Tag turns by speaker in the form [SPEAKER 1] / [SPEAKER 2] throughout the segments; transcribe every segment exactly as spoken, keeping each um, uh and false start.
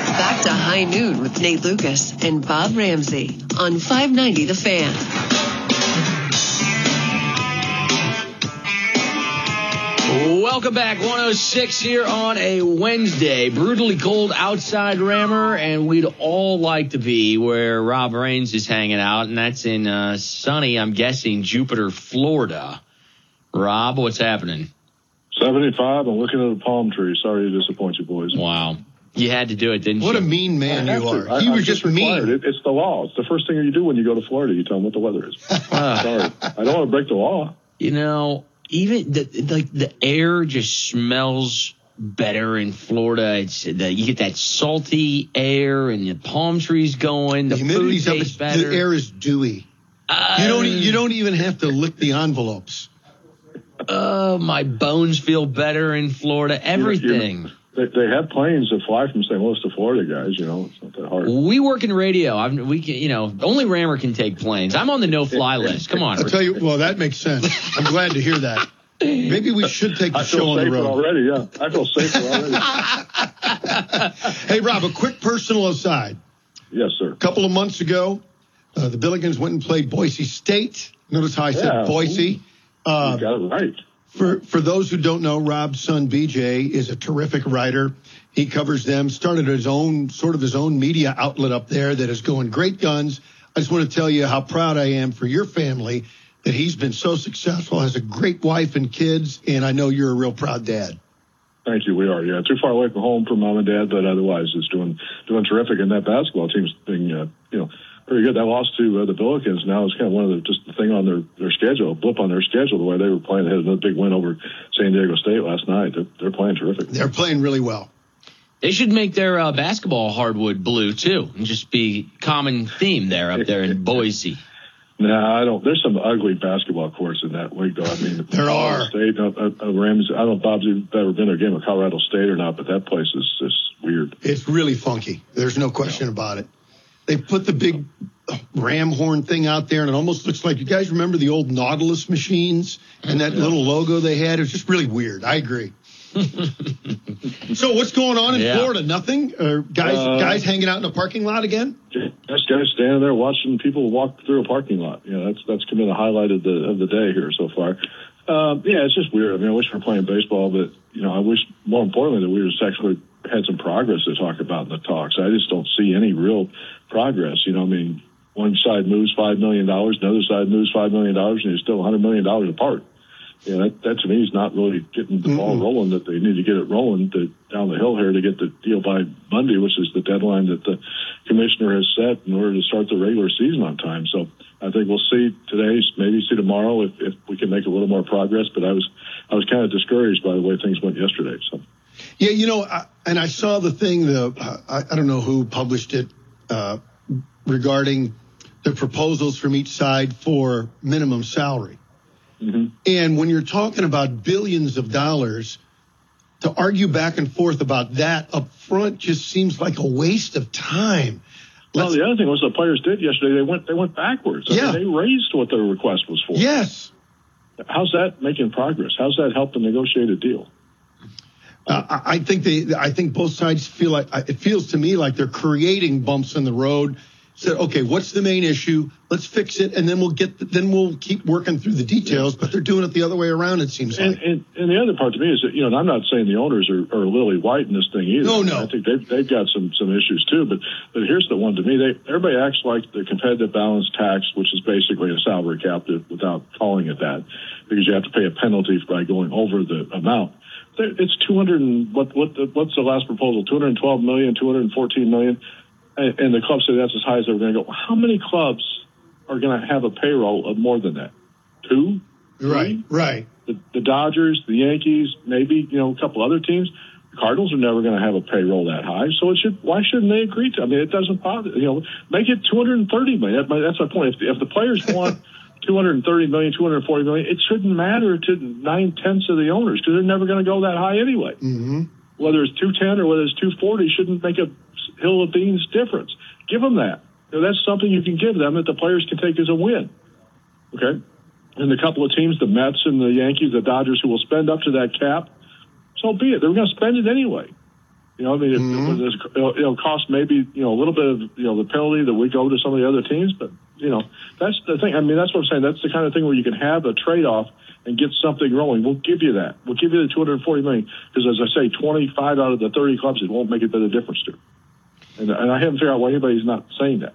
[SPEAKER 1] Back to High Noon with Nate Lucas and Bob Ramsey on five ninety The Fan.
[SPEAKER 2] Welcome back. one oh six here on a Wednesday. Brutally cold outside, Rammer, and we'd all like to be where Rob Raines is hanging out, and that's in uh, sunny, I'm guessing, Jupiter, Florida. Rob, what's happening?
[SPEAKER 3] seventy-five. I'm looking at a palm tree. Sorry to disappoint you, boys.
[SPEAKER 2] Wow. You had to do it, didn't
[SPEAKER 4] what
[SPEAKER 2] you?
[SPEAKER 4] What a mean man you are.
[SPEAKER 3] I,
[SPEAKER 4] he
[SPEAKER 3] I'm
[SPEAKER 4] was just mean.
[SPEAKER 3] It, it's the law. It's the first thing you do when you go to Florida. You tell them what the weather is. uh, Sorry. I don't want to break the law.
[SPEAKER 2] You know, even the, like the air just smells better in Florida. It's the, you get that salty air and the palm trees going. The,
[SPEAKER 4] the humidity's
[SPEAKER 2] food
[SPEAKER 4] up.
[SPEAKER 2] tastes better.
[SPEAKER 4] The air is dewy.
[SPEAKER 2] Uh,
[SPEAKER 4] you don't. You don't even have to lick the envelopes.
[SPEAKER 2] Oh, uh, my bones feel better in Florida. Everything.
[SPEAKER 3] You're, you're, they, they have planes that fly from Saint Louis to Florida, guys. You know, it's not that hard.
[SPEAKER 2] We work in radio. I'm, we can, you know, only Rammer can take planes. I'm on the no-fly list. Come on.
[SPEAKER 4] I'll tell you. Well, that makes sense. I'm glad to hear that. Maybe we should take the
[SPEAKER 3] I
[SPEAKER 4] show on the road.
[SPEAKER 3] Already, yeah. I feel safer already.
[SPEAKER 4] Hey, Rob, a quick personal aside.
[SPEAKER 3] Yes, sir.
[SPEAKER 4] A couple of months ago, uh, the Billikens went and played Boise State. Notice how I said
[SPEAKER 3] yeah.
[SPEAKER 4] Boise. Uh,
[SPEAKER 3] you got it right.
[SPEAKER 4] For for those who don't know, Rob's son B J is a terrific writer. He covers them, started his own sort of his own media outlet up there that is going great guns. I just want to tell you how proud I am for your family that he's been so successful, has a great wife and kids, and I know you're a real proud dad.
[SPEAKER 3] Thank you. We are, yeah. Too far away from home for mom and dad, but otherwise it's doing doing terrific. And that basketball team's being, uh, you know, pretty good. That loss to uh, the Billikens now is kind of one of the just the thing on their, their schedule, a blip on their schedule, the way they were playing. They had another big win over San Diego State last night. They're, they're playing terrific.
[SPEAKER 4] They're playing really well.
[SPEAKER 2] They should make their uh, basketball hardwood blue, too, and just be common theme there up there in Boise.
[SPEAKER 3] No, I don't. There's some ugly basketball courts in that league, though. I mean,
[SPEAKER 4] there are.
[SPEAKER 3] State, uh, uh, Rams. I don't know if Bob's ever been to a game of Colorado State or not, but that place is just weird.
[SPEAKER 4] It's really funky. There's no question yeah. about it. They put the big ram horn thing out there, and it almost looks like, you guys remember the old Nautilus machines and that yeah. little logo they had? It was just really weird. I agree. So what's going on in yeah. Florida? Nothing? Or guys uh, guys hanging out in a parking lot again?
[SPEAKER 3] Just guys standing there watching people walk through a parking lot. You know, that's that's been the highlight of the of the day here so far. Um, yeah, it's just weird. I mean, I wish we were playing baseball, but you know, I wish more importantly that we just actually had some progress to talk about in the talks. I just don't see any real progress. You know, I mean, one side moves five million dollars, another side moves five million dollars, and you're still one hundred million dollars apart. Yeah, that, that to me is not really getting the mm-hmm. ball rolling that they need to get it rolling to, down the hill here to get the deal by Monday, which is the deadline that the commissioner has set in order to start the regular season on time. So I think we'll see today, maybe see tomorrow if, if we can make a little more progress. But I was I was kind of discouraged by the way things went yesterday. So
[SPEAKER 4] yeah, you know, I, and I saw the thing. The uh, I, I don't know who published it uh, regarding the proposals from each side for minimum salary. Mm-hmm. And when you're talking about billions of dollars, to argue back and forth about that up front just seems like a waste of time.
[SPEAKER 3] Let's, well, the other thing was the players did yesterday. They went they went backwards. I
[SPEAKER 4] yeah.
[SPEAKER 3] mean, they raised what their request was for.
[SPEAKER 4] Yes.
[SPEAKER 3] How's that making progress? How's that helping negotiate a deal?
[SPEAKER 4] Uh, I think they. I think both sides feel like it feels to me like they're creating bumps in the road. Said, okay, what's the main issue? Let's fix it, and then we'll get. The, then we'll keep working through the details. But they're doing it the other way around. It seems
[SPEAKER 3] and,
[SPEAKER 4] like.
[SPEAKER 3] And, and the other part to me is that, you know, and I'm not saying the owners are, are lily white in this thing either.
[SPEAKER 4] No, no.
[SPEAKER 3] I think they've they've got some some issues too. But but here's the one to me. They everybody acts like the competitive balance tax, which is basically a salary cap without calling it that, because you have to pay a penalty by going over the amount. It's two hundred and what what the, what's the last proposal? two hundred twelve million, two hundred fourteen million. And the clubs say that's as high as they're going to go. How many clubs are going to have a payroll of more than that? Two?
[SPEAKER 4] Right,
[SPEAKER 3] three?
[SPEAKER 4] right.
[SPEAKER 3] The, the Dodgers, the Yankees, maybe, you know, a couple other teams. The Cardinals are never going to have a payroll that high. So it should. Why shouldn't they agree to? I mean, it doesn't bother. You know, make it two hundred thirty million. That's my point. If the, if the players want two hundred thirty million, two hundred forty million, it shouldn't matter to nine tenths of the owners because they're never going to go that high anyway.
[SPEAKER 4] Mm-hmm.
[SPEAKER 3] Whether it's two ten or whether it's two forty shouldn't make a hill of beans difference. Give them that. You know, that's something you can give them that the players can take as a win. Okay? And the couple of teams, the Mets and the Yankees, the Dodgers, who will spend up to that cap, so be it. They're going to spend it anyway. You know, I mean,
[SPEAKER 4] Mm-hmm.
[SPEAKER 3] it, it, it'll, it'll cost maybe, you know, a little bit of, you know, the penalty that we go to some of the other teams. But, you know, that's the thing. I mean, that's what I'm saying. That's the kind of thing where you can have a trade-off and get something rolling. We'll give you that. We'll give you the two hundred forty million dollars because, as I say, twenty-five out of the thirty clubs, it won't make a bit of difference to. And, and I haven't figured out why anybody's not saying that.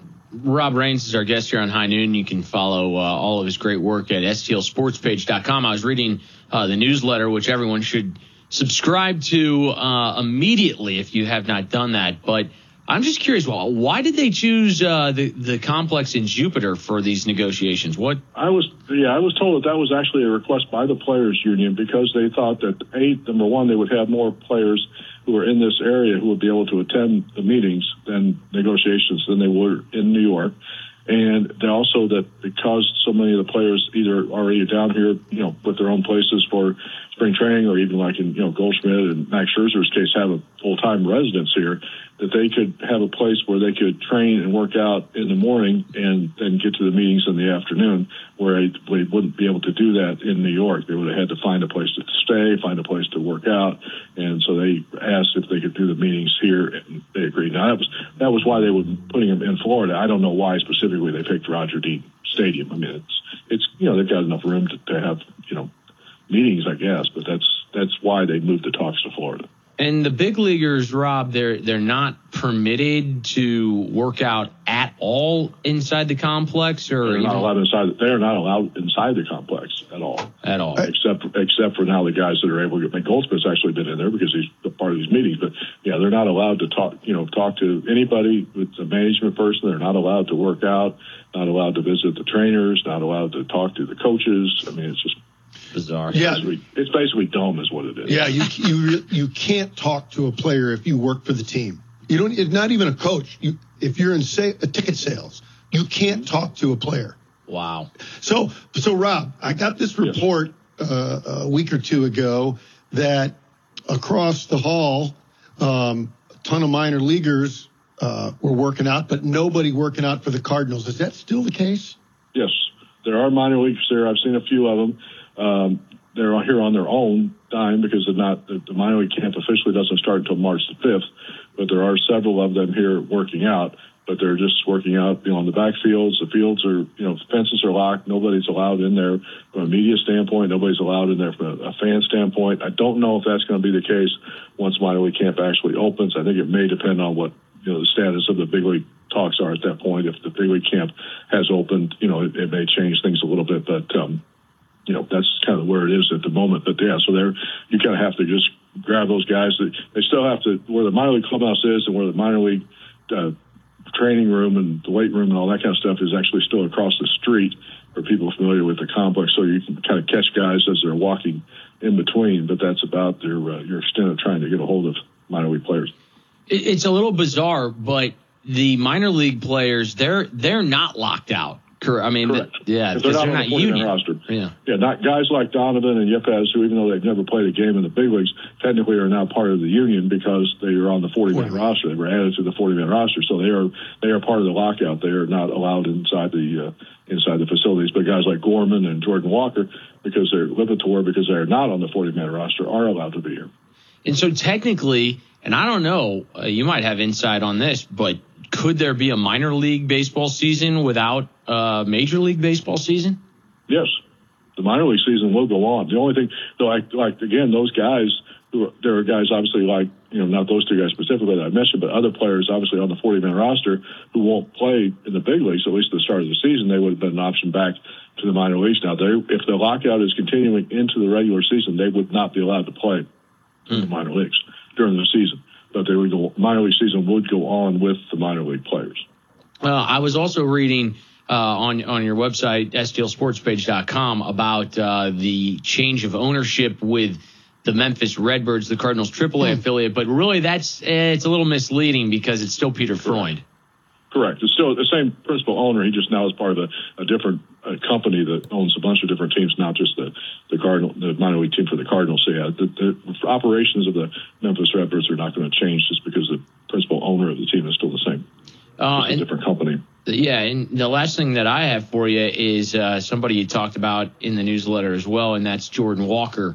[SPEAKER 2] Rob Rains is our guest here on High Noon. You can follow uh, all of his great work at S T L sports page dot com. I was reading uh, the newsletter, which everyone should subscribe to uh, immediately if you have not done that. But I'm just curious, well, why did they choose uh, the the complex in Jupiter for these negotiations? What
[SPEAKER 3] I was, yeah, I was told that that was actually a request by the players' union because they thought that a number one, they would have more players who are in this area who would be able to attend the meetings and negotiations than they would in New York. And they also that because so many of the players either already down here, you know, with their own places for spring training, or even like in, you know, Goldschmidt and Max Scherzer's case, have a full-time residence here, that they could have a place where they could train and work out in the morning and then get to the meetings in the afternoon, where they, they wouldn't be able to do that in New York. They would have had to find a place to stay, find a place to work out. And so they asked if they could do the meetings here, and they agreed. Now, that was, that was why they were putting them in Florida. I don't know why specifically they picked Roger Dean Stadium. I mean, it's, it's, you know, they've got enough room to, to have, you know, meetings, I guess, but that's, that's why they moved the talks to Florida.
[SPEAKER 2] And the big leaguers, Rob, they're they're not permitted to work out at all inside the complex, or
[SPEAKER 3] they're
[SPEAKER 2] even,
[SPEAKER 3] not allowed inside. They're not allowed inside the complex at all.
[SPEAKER 2] At all,
[SPEAKER 3] except except for now the guys that are able to. I mean, Goldsmith's actually been in there because he's a part of these meetings. But yeah, they're not allowed to talk. You know, talk to anybody with a management person. They're not allowed to work out. Not allowed to visit the trainers. Not allowed to talk to the coaches. I mean, it's just
[SPEAKER 2] bizarre.
[SPEAKER 3] It's
[SPEAKER 4] yeah,
[SPEAKER 3] basically, it's basically dumb, is what it is.
[SPEAKER 4] Yeah, you you you can't talk to a player if you work for the team. You don't. It's not even a coach. You, if you're in sa- ticket sales, you can't talk to a player.
[SPEAKER 2] Wow.
[SPEAKER 4] So so Rob, I got this report uh, a week or two ago that across the hall, um, a ton of minor leaguers uh, were working out, but nobody working out for the Cardinals. Is that still the case?
[SPEAKER 3] Yes, there are minor leaguers there. I've seen a few of them. Um, they're here on their own dime because they're not, the, the minor league camp officially doesn't start until March the fifth, but there are several of them here working out, but they're just working out, you know, on the backfields. The fields are, you know, fences are locked. Nobody's allowed in there from a media standpoint. Nobody's allowed in there from a, a fan standpoint. I don't know if that's going to be the case once minor league camp actually opens. I think it may depend on what, you know, the status of the big league talks are at that point. If the big league camp has opened, you know, it, it may change things a little bit, but, um, you know, that's kind of where it is at the moment. But yeah, so there, you kind of have to just grab those guys. That they still have to, where the minor league clubhouse is and where the minor league uh, training room and the weight room and all that kind of stuff is actually still across the street for people familiar with the complex. So you can kind of catch guys as they're walking in between, but that's about their, uh, your extent of trying to get a hold of minor league players.
[SPEAKER 2] It's a little bizarre, but the minor league players, they're, they're not locked out. I mean,
[SPEAKER 3] Correct.
[SPEAKER 2] The, yeah,
[SPEAKER 3] because they're not,
[SPEAKER 2] they're
[SPEAKER 3] on
[SPEAKER 2] not
[SPEAKER 3] the
[SPEAKER 2] union.
[SPEAKER 3] roster.
[SPEAKER 2] Yeah.
[SPEAKER 3] yeah, not guys like Donovan and Yepes, who even though they've never played a game in the big leagues, technically are now part of the union because they are on the forty-man roster. They were added to the forty-man roster, so they are they are part of the lockout. They are not allowed inside the uh, inside the facilities. But guys like Gorman and Jordan Walker, because they're Lipitor, because they are not on the forty-man roster, are allowed to be here.
[SPEAKER 2] And so technically, and I don't know, uh, you might have insight on this, but could there be a minor league baseball season without a major league baseball season?
[SPEAKER 3] Yes, the minor league season will go on. The only thing, though, like, like again, those guys, who are, there are guys obviously like, you know, not those two guys specifically that I mentioned, but other players obviously on the forty-man roster who won't play in the big leagues, at least at the start of the season. They would have been an option back to the minor leagues. Now, they, if the lockout is continuing into the regular season, they would not be allowed to play mm. in the minor leagues during the season. But they would go, minor league season would go on with the minor league players.
[SPEAKER 2] Well, I was also reading uh, on on your website, S T L sports page dot com, about uh, the change of ownership with the Memphis Redbirds, the Cardinals triple A mm. affiliate. But really, that's it's a little misleading because it's still Peter Freund.
[SPEAKER 3] Correct. It's still the same principal owner. He just now is part of a, a different uh, company that owns a bunch of different teams, not just the the Cardinal, the minor league team for the Cardinals. So yeah, the, the operations of the Memphis Redbirds are not going to change just because the principal owner of the team is still the same.
[SPEAKER 2] Uh,
[SPEAKER 3] it's a
[SPEAKER 2] and,
[SPEAKER 3] different company.
[SPEAKER 2] Yeah, and the last thing that I have for you is uh, somebody you talked about in the newsletter as well, and that's Jordan Walker.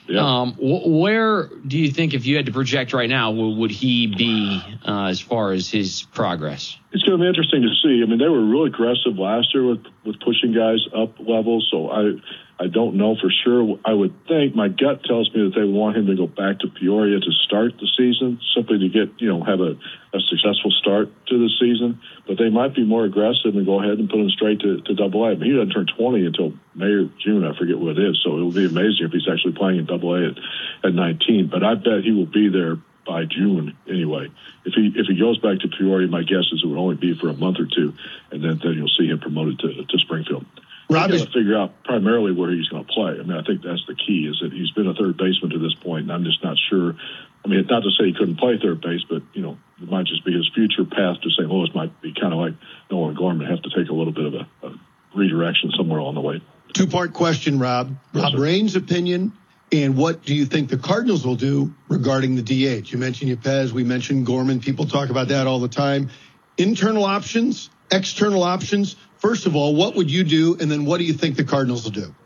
[SPEAKER 3] Yeah.
[SPEAKER 2] Um, wh- where do you think, if you had to project right now, w- would he be uh, as far as his progress?
[SPEAKER 3] It's going to be interesting to see. I mean, they were really aggressive last year with, with pushing guys up levels, so I I don't know for sure. I would think, my gut tells me that they want him to go back to Peoria to start the season, simply to get, you know, have a, a successful start to the season. But they might be more aggressive and go ahead and put him straight to, to double A. I mean, he doesn't turn twenty until May or June. I forget what it is. So it will be amazing if he's actually playing in double A at, at nineteen. But I bet he will be there by June anyway. If he if he goes back to Peoria, my guess is it would only be for a month or two, and then, then you'll see him promoted to, to Springfield.
[SPEAKER 4] Rob,
[SPEAKER 3] He's got to figure out primarily where he's going to play. I mean, I think that's the key, is that he's been a third baseman to this point, and I'm just not sure. I mean, not to say he couldn't play third base, but, you know, it might just be his future path to Saint Louis might be kind of like Nolan Gorman, have to take a little bit of a, a redirection somewhere along the way.
[SPEAKER 4] two-part question, Rob.
[SPEAKER 3] Yes,
[SPEAKER 4] Rob
[SPEAKER 3] sir.
[SPEAKER 4] Rain's opinion, and what do you think the Cardinals will do regarding the D H? You mentioned Yepez. We mentioned Gorman. People talk about that all the time. Internal options, external options. First of all, what would you do, and then what do you think the Cardinals will do?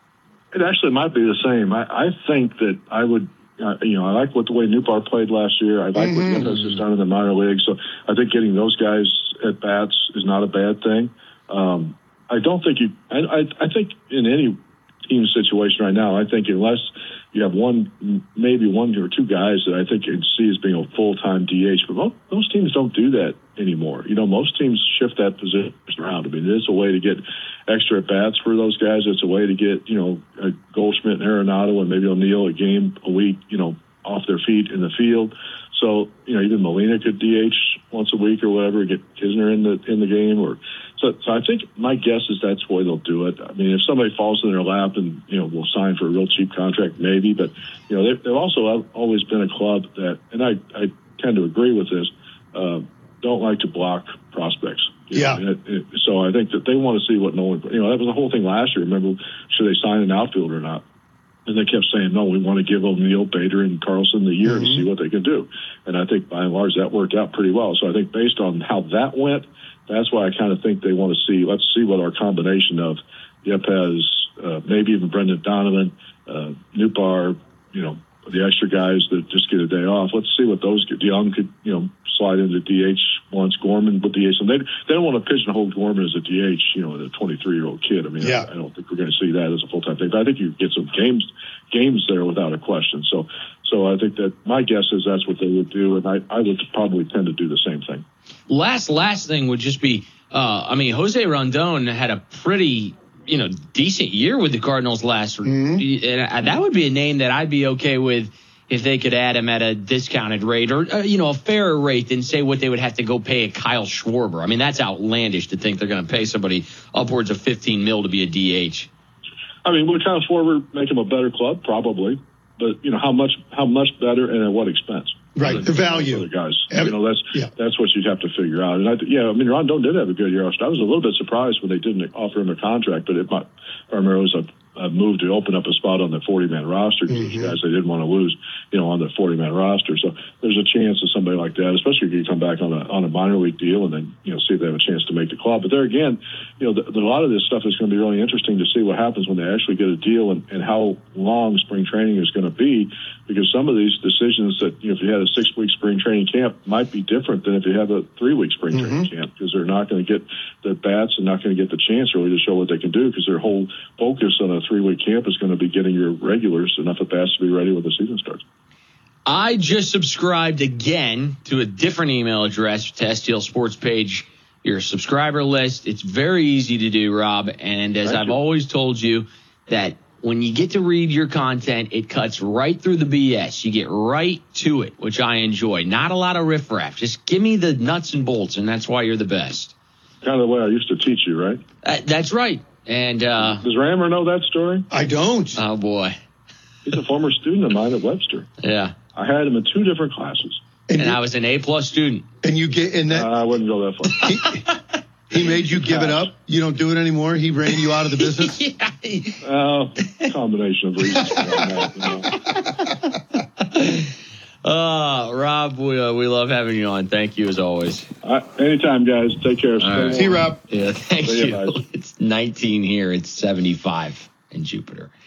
[SPEAKER 3] It actually might be the same. I, I think that I would, uh, you know, I like what the way Newbar played last year. I like
[SPEAKER 4] Mm-hmm.
[SPEAKER 3] what Yepez has done in the minor leagues. So I think getting those guys at bats is not a bad thing. Um, I don't think you. I, I, I think in any team situation right now, I think unless you have one, maybe one or two guys that I think you see as being a full-time D H, but most, most teams don't do that anymore. You know, most teams shift that position around. I mean, it is a way to get extra at-bats for those guys. It's a way to get, you know, a Goldschmidt and Arenado and maybe O'Neill a game a week, you know, off their feet in the field. So, you know, even Molina could D H once a week or whatever, get Kisner in the in the game. Or so, so I think my guess is that's the way they'll do it. I mean, if somebody falls in their lap and, you know, will sign for a real cheap contract, maybe. But, you know, they've, they've also always been a club that, and I, I tend to agree with this, uh, don't like to block prospects. You
[SPEAKER 4] Yeah.
[SPEAKER 3] know, it, it, so I think that they want to see what Nolan, you know, that was the whole thing last year. Remember, should they sign an outfielder or not? And they kept saying, no, we want to give O'Neill, Bader, and Carlson the year mm-hmm. to see what they can do. And I think, by and large, that worked out pretty well. So I think based on how that went, that's why I kind of think they want to see, let's see what our combination of Yepez, uh, maybe even Brendan Donovan, uh, Newbar, you know, the extra guys that just get a day off. Let's see what those get. Young could, you know, slide into D H once. Gorman with D H. And they, they don't want to pigeonhole Gorman as a D H, you know, a twenty-three-year-old kid. I mean,
[SPEAKER 4] yeah.
[SPEAKER 3] I, I don't think we're going to see that as a full-time thing. But I think you get some games games there without a question. So so I think that my guess is that's what they would do, and I, I would probably tend to do the same thing.
[SPEAKER 2] Last, last thing would just be, uh, I mean, Jose Rondon had a pretty, you know, decent year with the Cardinals last
[SPEAKER 4] Mm-hmm.
[SPEAKER 2] and that would be a name that I'd be okay with if they could add him at a discounted rate or, uh, you know, a fairer rate than say what they would have to go pay a Kyle Schwarber. I mean, that's outlandish to think they're going to pay somebody upwards of fifteen mil to be a D H.
[SPEAKER 3] I mean, would Kyle Schwarber make him a better club? Probably. But, you know, how much how much better and at what expense?
[SPEAKER 4] Right, the value.
[SPEAKER 3] Other guys.
[SPEAKER 4] Every,
[SPEAKER 3] you know, that's
[SPEAKER 4] yeah.
[SPEAKER 3] that's what you'd have to figure out. And, I, yeah, I mean, Rondon did have a good year. I was a little bit surprised when they didn't offer him a contract, but it might, primarily was a, a move to open up a spot on the forty-man roster because mm-hmm. guys they didn't want to lose, you know, on the forty-man roster. So there's a chance of somebody like that, especially if you come back on a on a minor league deal and then, you know, see if they have a chance to make the club. But there again, you know, the, the, a lot of this stuff is going to be really interesting to see what happens when they actually get a deal and, and how long spring training is going to be, because some of these decisions that, you know, if you had a six-week spring training camp might be different than if you have a three-week spring mm-hmm. training camp, because they're not going to get the bats and not going to get the chance really to show what they can do, because their whole focus on a three-week camp is going to be getting your regulars enough at bats to be ready when the season starts.
[SPEAKER 2] I just subscribed again to a different email address to S T L Sports Page, your subscriber list. It's very easy to do, Rob. And as
[SPEAKER 3] Thank
[SPEAKER 2] I've
[SPEAKER 3] you.
[SPEAKER 2] always told you, that when you get to read your content, it cuts right through the B S. You get right to it, which I enjoy. Not a lot of riffraff. Just give me the nuts and bolts, and that's why you're the best.
[SPEAKER 3] Kind of the way I used to teach you, right?
[SPEAKER 2] Uh, that's right. And uh,
[SPEAKER 3] does Rammer know that story?
[SPEAKER 4] I don't.
[SPEAKER 2] Oh, boy.
[SPEAKER 3] He's a former student of mine at Webster.
[SPEAKER 2] Yeah.
[SPEAKER 3] I had him in two different classes.
[SPEAKER 2] And,
[SPEAKER 4] and
[SPEAKER 2] you,
[SPEAKER 4] I
[SPEAKER 2] was an A-plus student.
[SPEAKER 4] And you get in that.
[SPEAKER 3] Uh, I wouldn't go that far.
[SPEAKER 4] he, he made you give it up. You don't do it anymore. He ran you out of the business.
[SPEAKER 2] yeah.
[SPEAKER 3] Uh, combination of reasons. That, you know.
[SPEAKER 2] Uh, Rob, we, uh, we love having you on. Thank you as always.
[SPEAKER 3] Uh, anytime, guys. Take care.
[SPEAKER 2] Right.
[SPEAKER 4] See you, Rob.
[SPEAKER 2] Yeah, thank
[SPEAKER 3] See
[SPEAKER 2] you.
[SPEAKER 3] you.
[SPEAKER 2] It's nineteen here. It's seventy-five in Jupiter.